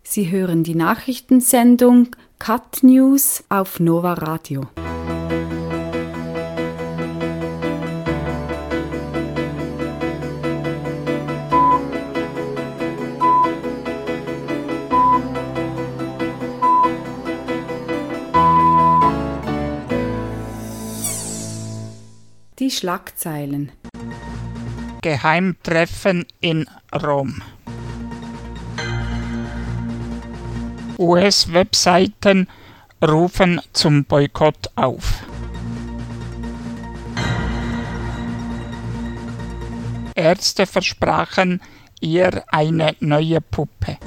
Sie hören die Nachrichtensendung Cat News auf Nova Radio. Die Schlagzeilen. Geheimtreffen in Rom. US-Webseiten rufen zum Boykott auf. Ärzte versprachen ihr eine neue Puppe.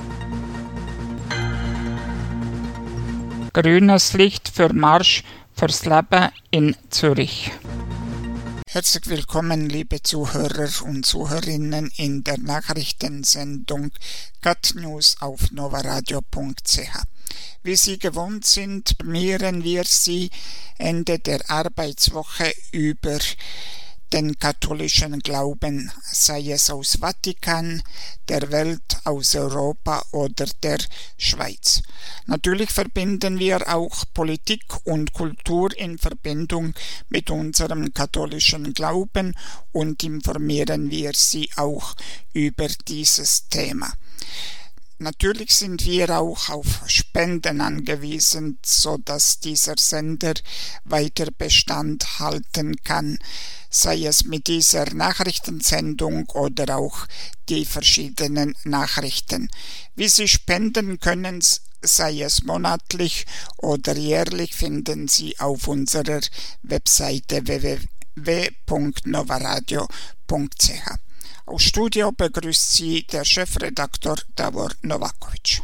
Grünes Licht für Marsch fürs Leben in Zürich. Herzlich willkommen, liebe Zuhörer und Zuhörerinnen, in der Nachrichtensendung Cat News auf novaradio.ch. Wie Sie gewohnt sind, informieren wir Sie Ende der Arbeitswoche über den katholischen Glauben, sei es aus Vatikan, der Welt, aus Europa oder der Schweiz. Natürlich verbinden wir auch Politik und Kultur in Verbindung mit unserem katholischen Glauben und informieren wir Sie auch über dieses Thema. Natürlich sind wir auch auf Spenden angewiesen, sodass dieser Sender weiter Bestand halten kann, sei es mit dieser Nachrichtensendung oder auch die verschiedenen Nachrichten. Wie Sie spenden können, sei es monatlich oder jährlich, finden Sie auf unserer Webseite www.novaradio.ch. Aus Studio begrüßt Sie der Chefredaktor Davor Novakovic.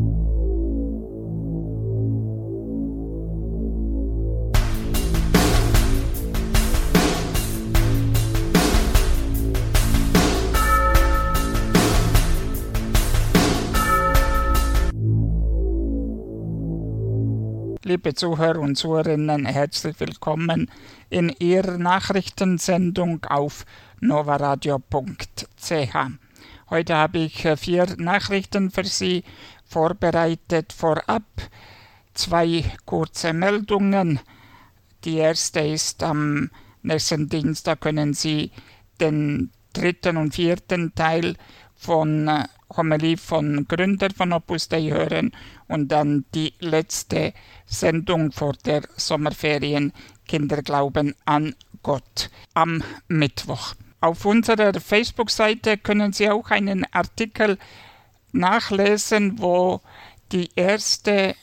Liebe Zuhörer und Zuhörerinnen, herzlich willkommen in Ihrer Nachrichtensendung auf novaradio.ch. Heute habe ich 4 Nachrichten für Sie vorbereitet. Vorab 2 kurze Meldungen. Die erste ist, am nächsten Dienstag können Sie den 3. und 4. Teil von Homilie von Gründer von Opus Dei hören und dann die letzte Sendung vor der Sommerferien Kinderglauben an Gott am Mittwoch. Auf unserer Facebook-Seite können Sie auch einen Artikel nachlesen, wo die erste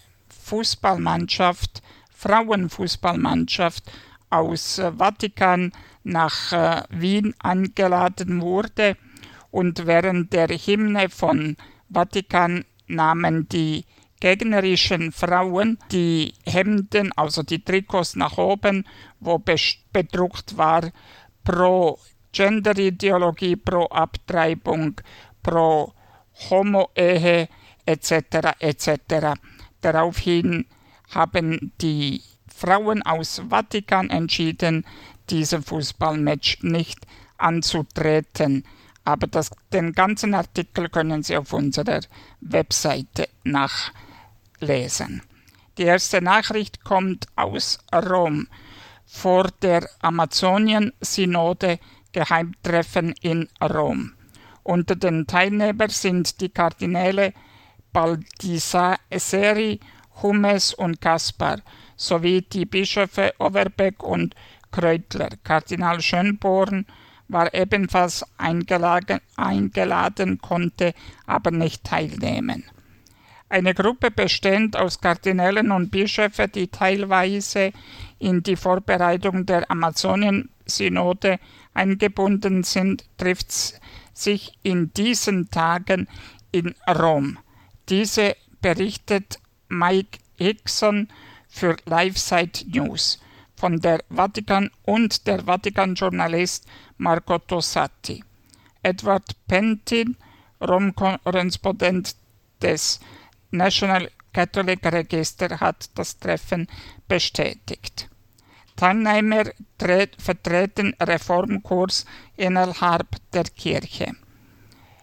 Frauenfußballmannschaft aus Vatikan nach Wien eingeladen wurde. Und während der Hymne von Vatikan nahmen die gegnerischen Frauen die Hemden, also die Trikots nach oben, wo bedruckt war pro Genderideologie, pro Abtreibung, pro Homo-Ehe etc. etc. Daraufhin haben die Frauen aus Vatikan entschieden, diesem Fußballmatch nicht anzutreten. Aber den ganzen Artikel können Sie auf unserer Webseite nachlesen. Die erste Nachricht kommt aus Rom. Vor der Amazonien-Synode Geheimtreffen in Rom. Unter den Teilnehmern sind die Kardinäle Baldisseri, Hummes und Kaspar sowie die Bischöfe Overbeck und Kreutler. Kardinal Schönborn war ebenfalls eingeladen, konnte aber nicht teilnehmen. Eine Gruppe bestehend aus Kardinälen und Bischöfen, die teilweise in die Vorbereitung der Amazonien-Synode eingebunden sind, trifft sich in diesen Tagen in Rom. Diese berichtet Mike Hickson für LiveSite News von der Vatikan und der Vatikan-Journalist Marco Tossati. Edward Pentin, Rom-Korrespondent des National Catholic Register, hat das Treffen bestätigt. Teilnehmer vertreten Reformkurs innerhalb der Kirche.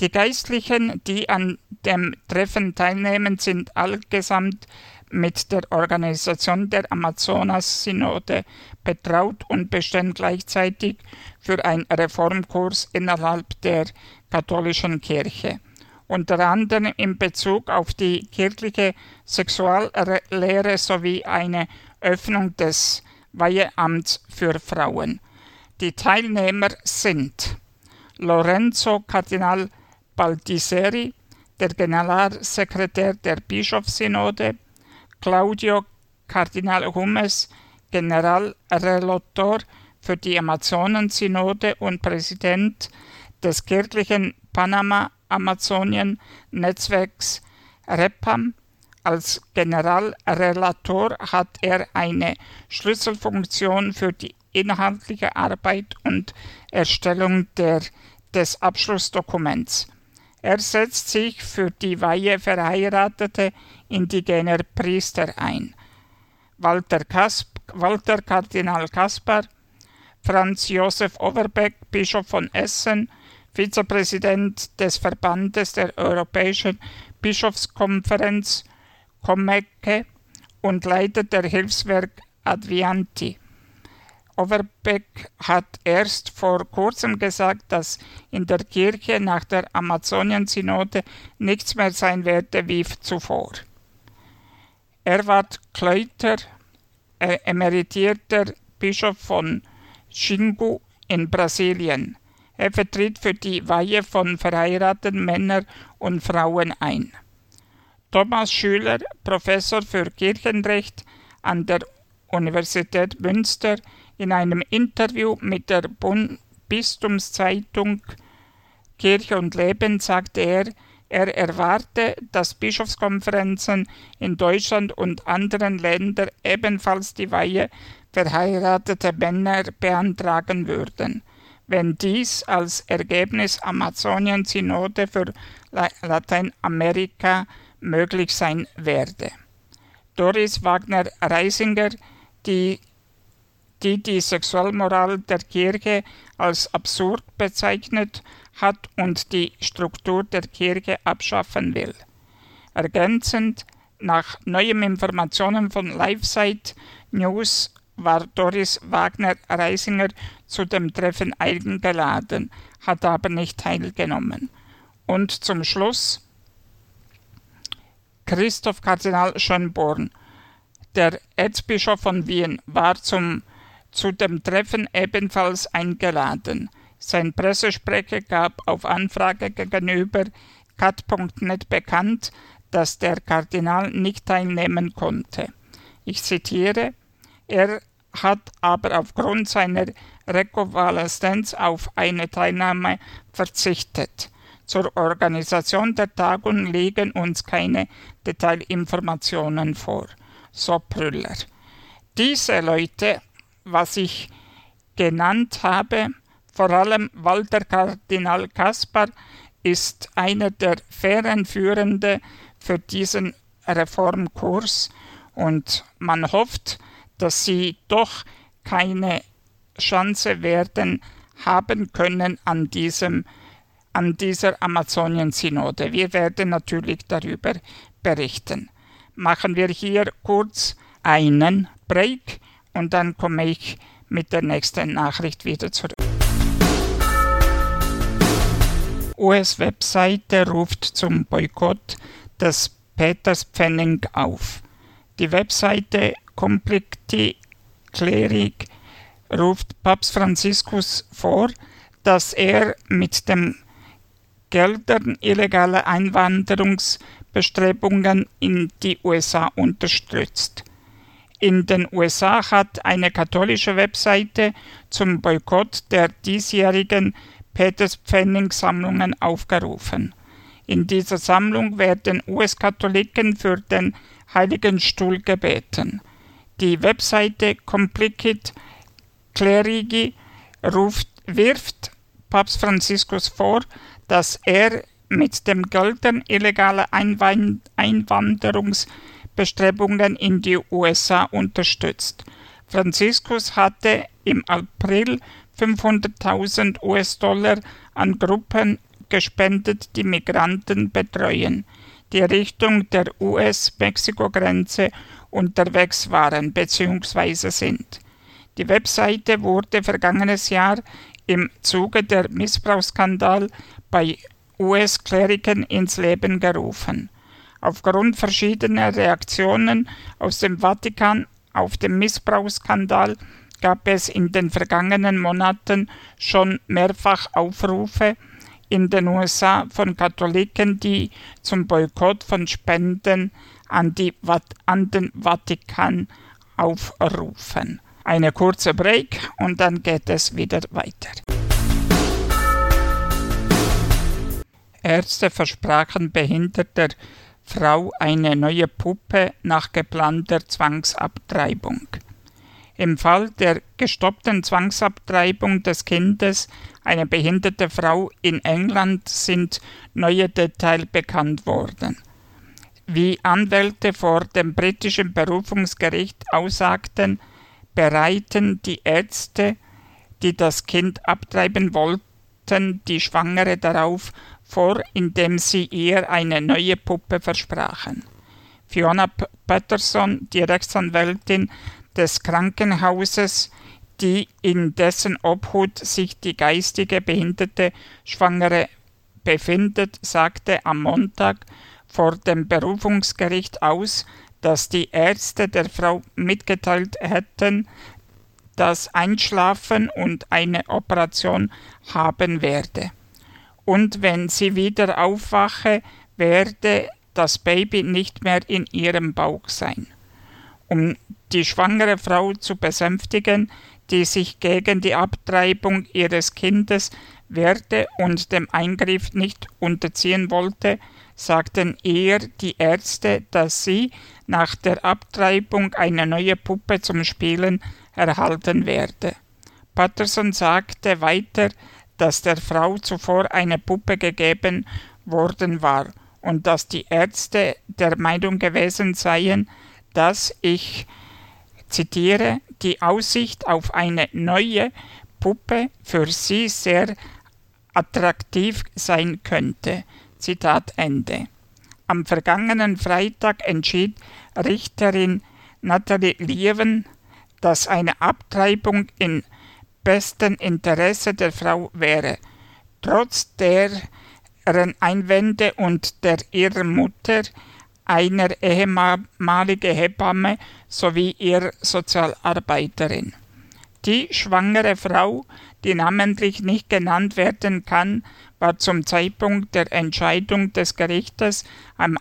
Die Geistlichen, die an dem Treffen teilnehmen, sind allesamt mit der Organisation der Amazonas-Synode betraut und bestehen gleichzeitig für einen Reformkurs innerhalb der katholischen Kirche. Unter anderem in Bezug auf die kirchliche Sexuallehre sowie eine Öffnung des Weiheamts für Frauen. Die Teilnehmer sind Lorenzo Kardinal Baldisseri, der Generalsekretär der Bischofssynode, Claudio Kardinal Hummes, Generalrelator für die Amazonensynode und Präsident des kirchlichen Panama-Amazonien-Netzwerks REPAM. Als Generalrelator hat er eine Schlüsselfunktion für die inhaltliche Arbeit und Erstellung des Abschlussdokuments. Er setzt sich für die Weihe verheirateter indigener Priester ein. Walter Kardinal Kaspar, Franz Josef Overbeck, Bischof von Essen, Vizepräsident des Verbandes der Europäischen Bischofskonferenz COMECE und Leiter der Hilfswerk Advianti. Overbeck hat erst vor kurzem gesagt, dass in der Kirche nach der Amazonien-Synode nichts mehr sein werde wie zuvor. Erwart Kleuter, emeritierter Bischof von Xingu in Brasilien. Er vertritt für die Weihe von verheirateten Männern und Frauen ein. Thomas Schüler, Professor für Kirchenrecht an der Universität Münster, in einem Interview mit der Bistumszeitung Kirche und Leben sagte er erwarte, dass Bischofskonferenzen in Deutschland und anderen Ländern ebenfalls die Weihe verheiratete Männer beantragen würden, wenn dies als Ergebnis Amazonien-Synode für Lateinamerika möglich sein werde. Doris Wagner-Reisinger, die Sexualmoral der Kirche als absurd bezeichnet hat und die Struktur der Kirche abschaffen will. Ergänzend, nach neuen Informationen von LifeSite News war Doris Wagner-Reisinger zu dem Treffen eingeladen, hat aber nicht teilgenommen. Und zum Schluss Christoph Kardinal Schönborn, der Erzbischof von Wien, war zu dem Treffen ebenfalls eingeladen. Sein Pressesprecher gab auf Anfrage gegenüber cat.net bekannt, dass der Kardinal nicht teilnehmen konnte. Ich zitiere: Er hat aber aufgrund seiner Rekonvaleszenz auf eine Teilnahme verzichtet. Zur Organisation der Tagung liegen uns keine Detailinformationen vor, so Prüller. Diese Leute, was ich genannt habe, vor allem Walter Kardinal Kaspar, ist einer der Fährenführenden für diesen Reformkurs und man hofft, dass sie doch keine Chance werden haben können an dieser Amazonien-Synode. Wir werden natürlich darüber berichten. Machen wir hier kurz einen Break und dann komme ich mit der nächsten Nachricht wieder zurück. US-Webseite ruft zum Boykott des Peterspfennig auf. Die Webseite Complicity Cleric ruft Papst Franziskus vor, dass er mit den Geldern illegale Einwanderungsbestrebungen in die USA unterstützt. In den USA hat eine katholische Webseite zum Boykott der diesjährigen Peterspfennig-Sammlungen aufgerufen. In dieser Sammlung werden US-Katholiken für den Heiligen Stuhl gebeten. Die Webseite Complicity Clerici wirft Papst Franziskus vor, dass er mit den Geldern illegale Einwanderungsbestrebungen in die USA unterstützt. Franziskus hatte im April $500.000 an Gruppen gespendet die Migranten betreuen, die Richtung der US-Mexiko-Grenze unterwegs waren bzw. sind. Die Webseite wurde vergangenes Jahr im Zuge der Missbrauchsskandal bei US-Kleriken ins Leben gerufen. Aufgrund verschiedener Reaktionen aus dem Vatikan auf den Missbrauchsskandal gab es in den vergangenen Monaten schon mehrfach Aufrufe in den USA von Katholiken, die zum Boykott von Spenden an den Vatikan aufrufen. Eine kurze Break und dann geht es wieder weiter. Ärzte versprachen behinderter Frau eine neue Puppe nach geplanter Zwangsabtreibung. Im Fall der gestoppten Zwangsabtreibung des Kindes, eine behinderte Frau in England, sind neue Details bekannt worden. Wie Anwälte vor dem britischen Berufungsgericht aussagten, bereiten die Ärzte, die das Kind abtreiben wollten, die Schwangere darauf vor, indem sie ihr eine neue Puppe versprachen. Fiona Patterson, die Rechtsanwältin des Krankenhauses, die in dessen Obhut sich die geistige behinderte Schwangere befindet, sagte am Montag vor dem Berufungsgericht aus, dass die Ärzte der Frau mitgeteilt hätten, dass Einschlafen und eine Operation haben werde. Und wenn sie wieder aufwache, werde das Baby nicht mehr in ihrem Bauch sein. Um die schwangere Frau zu besänftigen, die sich gegen die Abtreibung ihres Kindes wehrte und dem Eingriff nicht unterziehen wollte, sagten ihr die Ärzte, dass sie nach der Abtreibung eine neue Puppe zum Spielen erhalten werde. Patterson sagte weiter, dass der Frau zuvor eine Puppe gegeben worden war und dass die Ärzte der Meinung gewesen seien, dass, ich zitiere, die Aussicht auf eine neue Puppe für sie sehr attraktiv sein könnte. Zitat Ende. Am vergangenen Freitag entschied Richterin Natalie Lieven, dass eine Abtreibung im besten Interesse der Frau wäre, trotz deren Einwände und der ihrer Mutter, einer ehemaligen Hebamme sowie ihrer Sozialarbeiterin. Die schwangere Frau, die namentlich nicht genannt werden kann, war zum Zeitpunkt der Entscheidung des Gerichtes am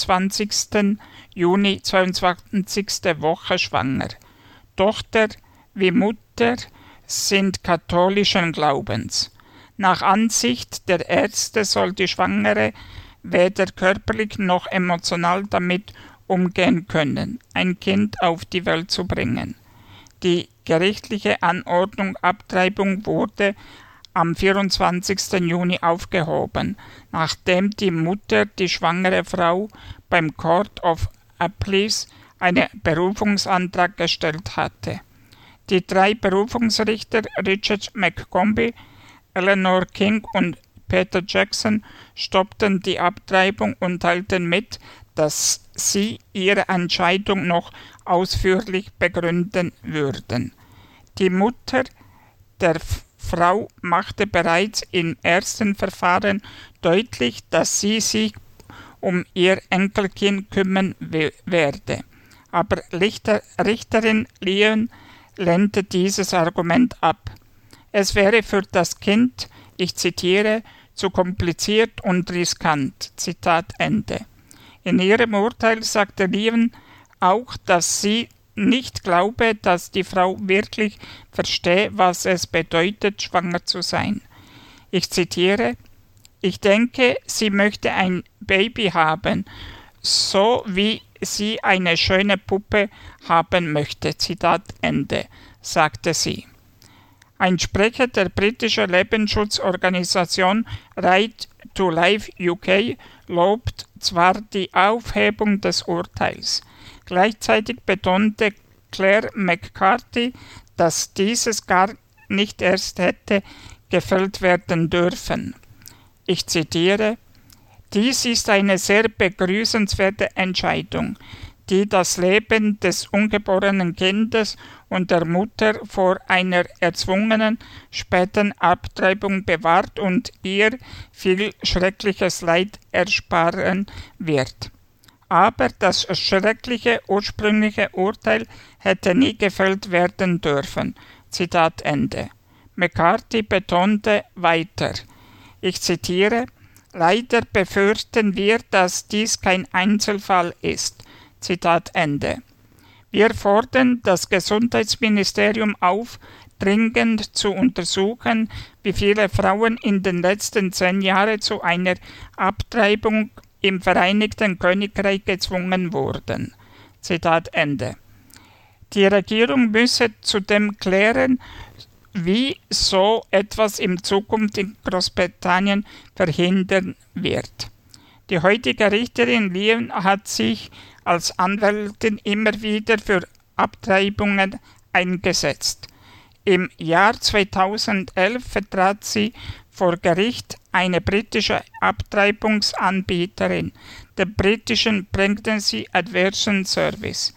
21. Juni 22. Woche schwanger. Tochter wie Mutter sind katholischen Glaubens. Nach Ansicht der Ärzte soll die Schwangere weder körperlich noch emotional damit umgehen können, ein Kind auf die Welt zu bringen. Die gerichtliche Anordnung Abtreibung wurde am 24. Juni aufgehoben, nachdem die Mutter die schwangere Frau beim Court of Appeals einen Berufungsantrag gestellt hatte. Die 3 Berufungsrichter Richard McCombie, Eleanor King und Peter Jackson stoppten die Abtreibung und teilten mit, dass sie ihre Entscheidung noch ausführlich begründen würden. Die Mutter der Frau machte bereits im ersten Verfahren deutlich, dass sie sich um ihr Enkelkind kümmern werde. Aber Richterin Lyon lehnte dieses Argument ab. Es wäre für das Kind, ich zitiere, zu kompliziert und riskant. Zitat Ende. In ihrem Urteil sagte Lyon auch, dass sie nicht glaube, dass die Frau wirklich verstehe, was es bedeutet, schwanger zu sein. Ich zitiere, ich denke, sie möchte ein Baby haben, so wie sie eine schöne Puppe haben möchte. Zitat Ende, sagte sie. Ein Sprecher der britischen Lebensschutzorganisation Right to Life UK lobt zwar die Aufhebung des Urteils. Gleichzeitig betonte Claire McCarthy, dass dieses gar nicht erst hätte gefällt werden dürfen. Ich zitiere: Dies ist eine sehr begrüßenswerte Entscheidung, die das Leben des ungeborenen Kindes und der Mutter vor einer erzwungenen späten Abtreibung bewahrt und ihr viel schreckliches Leid ersparen wird. Aber das schreckliche ursprüngliche Urteil hätte nie gefällt werden dürfen. Zitat Ende. McCarthy betonte weiter, ich zitiere: Leider befürchten wir, dass dies kein Einzelfall ist. Zitat Ende. Wir fordern das Gesundheitsministerium auf, dringend zu untersuchen, wie viele Frauen in den letzten 10 Jahren zu einer Abtreibung im Vereinigten Königreich gezwungen wurden. Zitat Ende. Die Regierung müsse zudem klären, wie so etwas in Zukunft in Großbritannien verhindern wird. Die heutige Richterin Lyon hat sich als Anwältin immer wieder für Abtreibungen eingesetzt. Im Jahr 2011 vertrat sie vor Gericht eine britische Abtreibungsanbieterin, den britischen Pregnancy Adversion Service.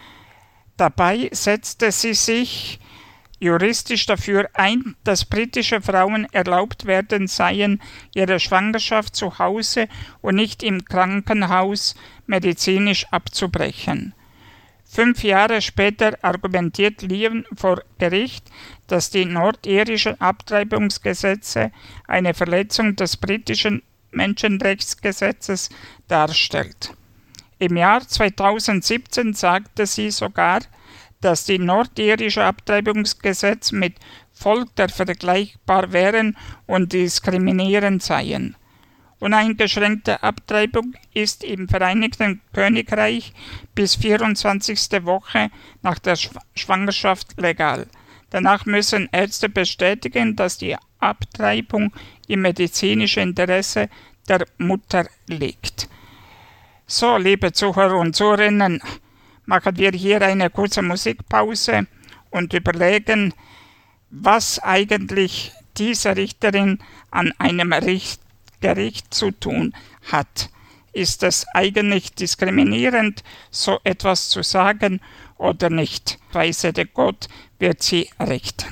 Dabei setzte sie sich juristisch dafür ein, dass britische Frauen erlaubt werden seien, ihre Schwangerschaft zu Hause und nicht im Krankenhaus medizinisch abzubrechen. 5 Jahre später argumentiert Lyon vor Gericht, dass die nordirischen Abtreibungsgesetze eine Verletzung des britischen Menschenrechtsgesetzes darstellt. Im Jahr 2017 sagte sie sogar, dass die nordirische Abtreibungsgesetze mit Folter vergleichbar wären und diskriminierend seien. Uneingeschränkte Abtreibung ist im Vereinigten Königreich bis 24. Woche nach der Schwangerschaft legal. Danach müssen Ärzte bestätigen, dass die Abtreibung im medizinischen Interesse der Mutter liegt. So, liebe Zuhörer und Zuhörerinnen, machen wir hier eine kurze Musikpause und überlegen, was eigentlich diese Richterin an einem Gericht zu tun hat. Ist es eigentlich diskriminierend, so etwas zu sagen oder nicht? Weise der Gott wird sie richten.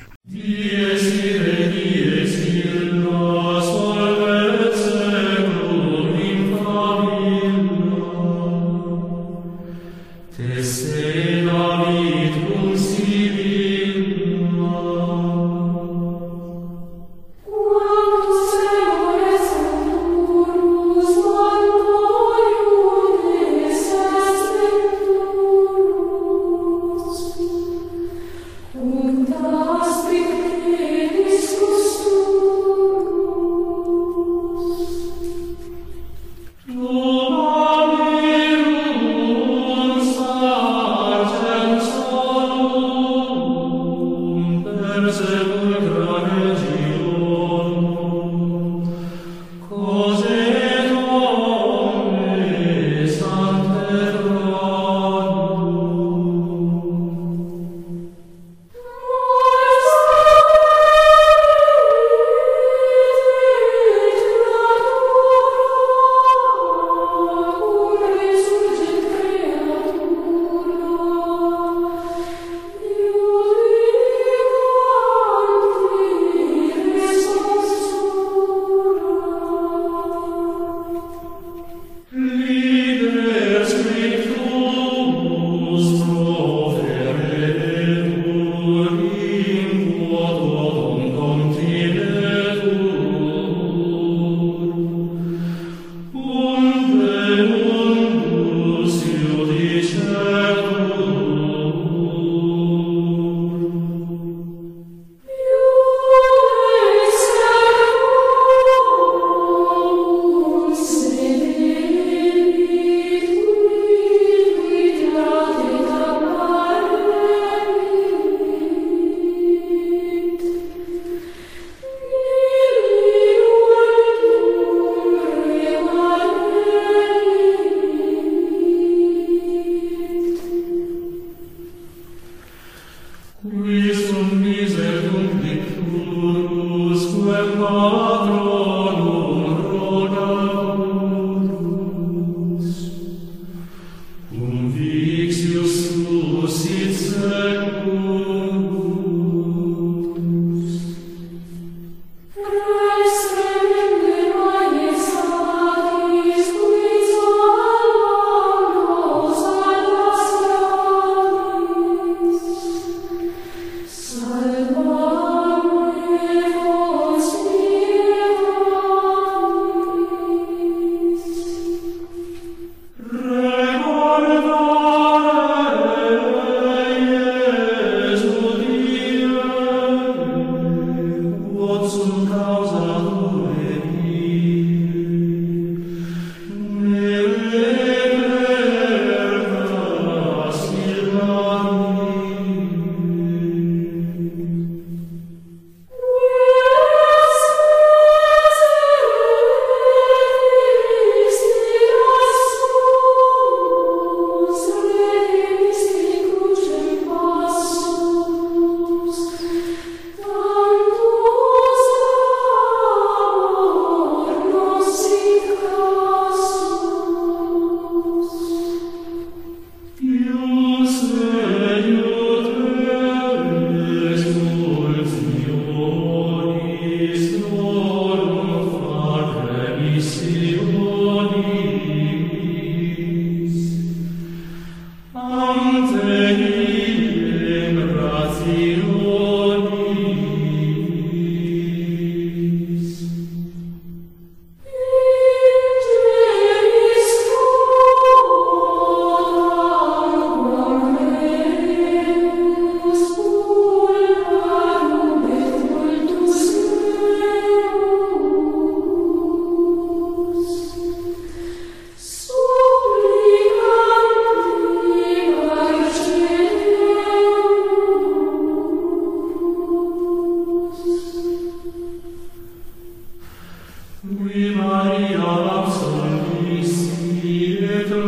Und das Begräbnis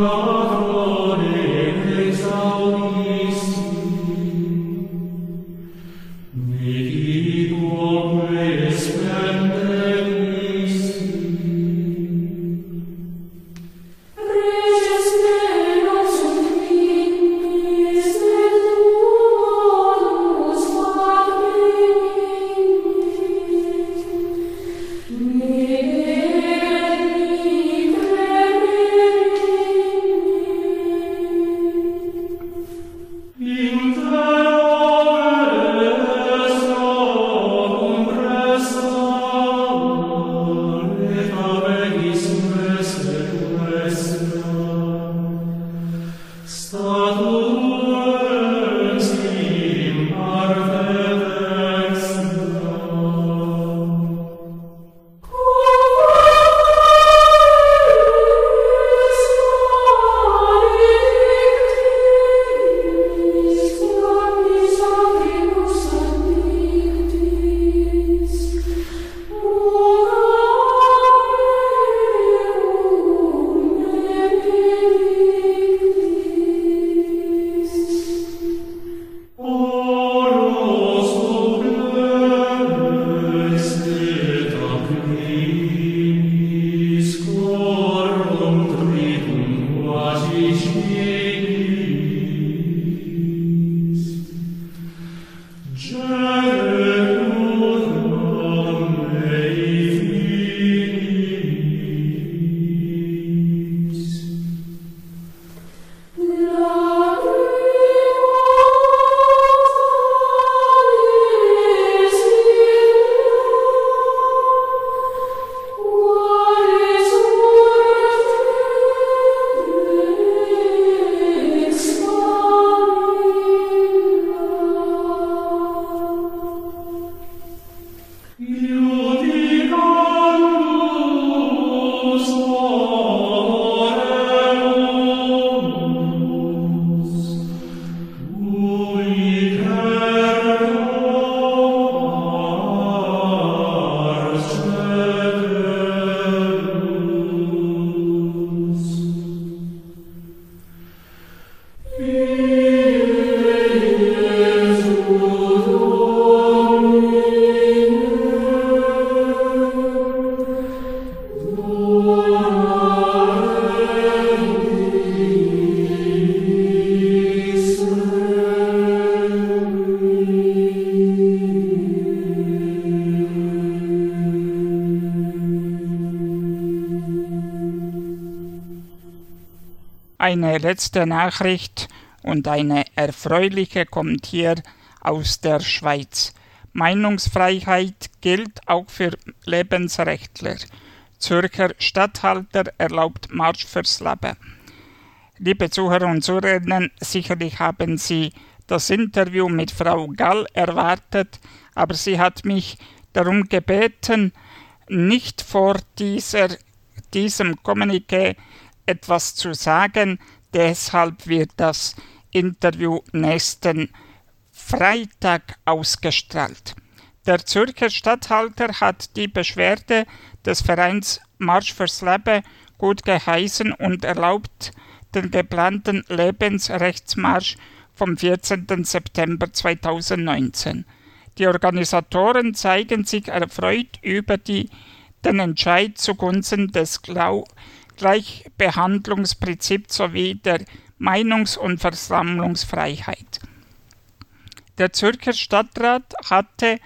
Eine letzte Nachricht und eine erfreuliche kommt hier aus der Schweiz. Meinungsfreiheit gilt auch für Lebensrechtler. Zürcher Statthalter erlaubt Marsch fürs Leben. Liebe Zuhörer und Zuhörerinnen, sicherlich haben Sie das Interview mit Frau Gall erwartet, aber sie hat mich darum gebeten, nicht vor diesem Kommuniqué etwas zu sagen. Deshalb wird das Interview nächsten Freitag ausgestrahlt. Der Zürcher Statthalter hat die Beschwerde des Vereins Marsch fürs Leben gut geheißen und erlaubt den geplanten Lebensrechtsmarsch vom 14. September 2019. Die Organisatoren zeigen sich erfreut über den Entscheid zugunsten des Gleichbehandlungsprinzips sowie der Meinungs- und Versammlungsfreiheit. Der Zürcher Stadtrat hatte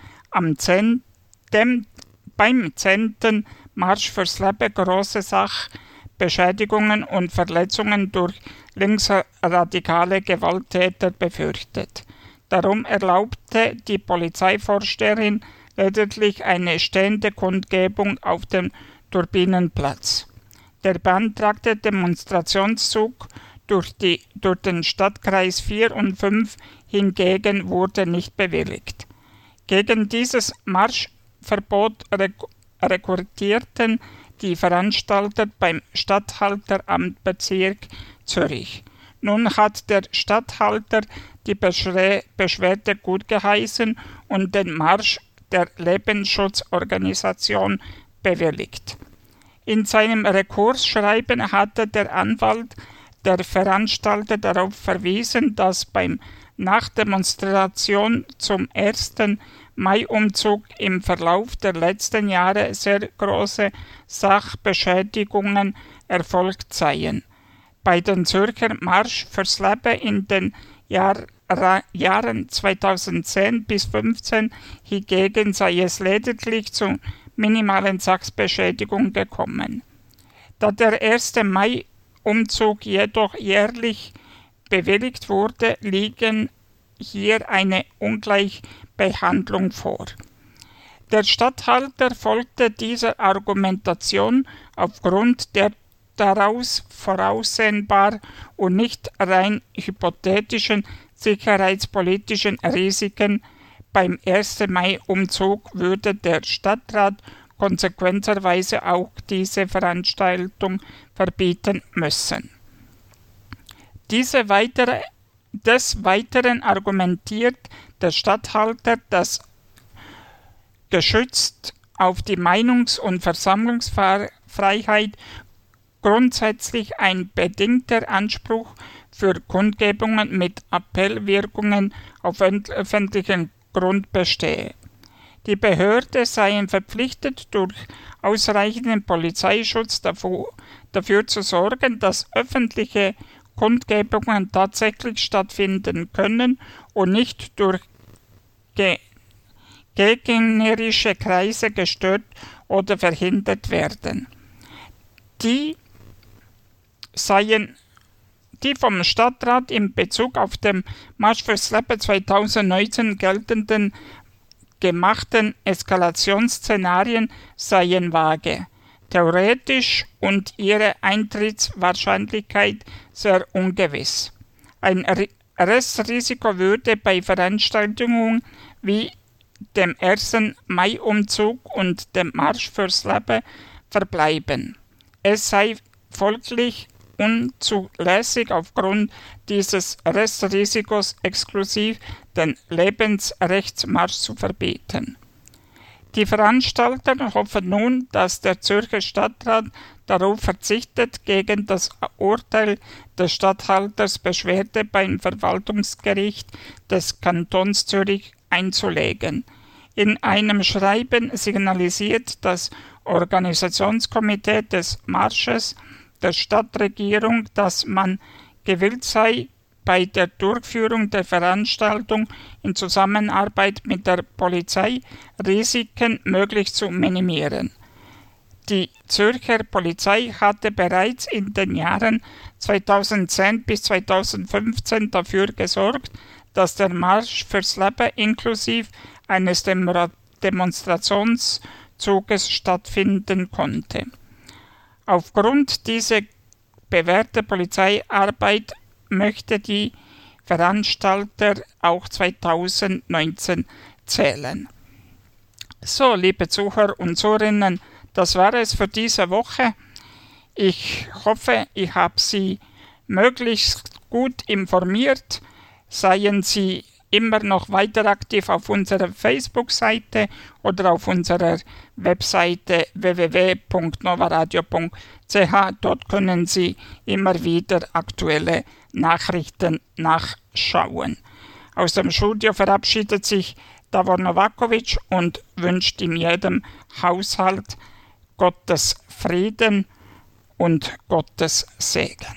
beim 10. Marsch fürs Leben große Sachbeschädigungen und Verletzungen durch linksradikale Gewalttäter befürchtet. Darum erlaubte die Polizeivorsteherin lediglich eine stehende Kundgebung auf dem Turbinenplatz. Der beantragte Demonstrationszug durch den Stadtkreis 4 und 5 hingegen wurde nicht bewilligt. Gegen dieses Marschverbot rekurrierten die Veranstalter beim Statthalteramt Bezirk Zürich. Nun hat der Statthalter die Beschwerde gutgeheißen und den Marsch der Lebensschutzorganisation bewilligt. In seinem Rekursschreiben hatte der Anwalt der Veranstalter darauf verwiesen, dass beim Nachdemonstration zum 1. Mai-Umzug im Verlauf der letzten Jahre sehr große Sachbeschädigungen erfolgt seien. Bei den Zürcher Marsch fürs Leben in den Jahren 2010 bis 2015 hingegen sei es lediglich zu minimalen Sachbeschädigungen gekommen. Da der 1. Mai-Umzug jedoch jährlich bewilligt wurde, liegen hier eine Ungleichbehandlung vor. Der Statthalter folgte dieser Argumentation aufgrund der daraus voraussehbar und nicht rein hypothetischen sicherheitspolitischen Risiken. Beim 1. Mai-Umzug würde der Stadtrat konsequenterweise auch diese Veranstaltung verbieten müssen. Des Weiteren argumentiert der Statthalter, dass gestützt auf die Meinungs- und Versammlungsfreiheit grundsätzlich ein bedingter Anspruch für Kundgebungen mit Appellwirkungen auf öffentlichem Grund bestehe. Die Behörden seien verpflichtet, durch ausreichenden Polizeischutz dafür zu sorgen, dass öffentliche Kundgebungen tatsächlich stattfinden können und nicht durch gegnerische Kreise gestört oder verhindert werden. Die vom Stadtrat in Bezug auf den Marsch fürs Leben 2019 geltenden gemachten Eskalationsszenarien seien vage, theoretisch und ihre Eintrittswahrscheinlichkeit sehr ungewiss. Ein Restrisiko würde bei Veranstaltungen wie dem 1. Mai-Umzug und dem Marsch fürs Leben verbleiben. Es sei folglich unzulässig, aufgrund dieses Restrisikos exklusiv den Lebensrechtsmarsch zu verbieten. Die Veranstalter hoffen nun, dass der Zürcher Stadtrat darauf verzichtet, gegen das Urteil des Statthalters Beschwerde beim Verwaltungsgericht des Kantons Zürich einzulegen. In einem Schreiben signalisiert das Organisationskomitee des Marsches der Stadtregierung, dass man gewillt sei, bei der Durchführung der Veranstaltung in Zusammenarbeit mit der Polizei Risiken möglichst zu minimieren. Die Zürcher Polizei hatte bereits in den Jahren 2010 bis 2015 dafür gesorgt, dass der Marsch fürs Leben inklusive eines Demonstrationszuges stattfinden konnte. Aufgrund dieser bewährten Polizeiarbeit möchte die Veranstalter auch 2019 zählen. So, liebe Zuhörer und Zuhörerinnen, das war es für diese Woche. Ich hoffe, ich habe Sie möglichst gut informiert. Seien Sie immer noch weiter aktiv auf unserer Facebook-Seite oder auf unserer Webseite www.novaradio.ch. Dort können Sie immer wieder aktuelle Nachrichten nachschauen. Aus dem Studio verabschiedet sich Davor Novakovic und wünscht in jedem Haushalt Gottes Frieden und Gottes Segen.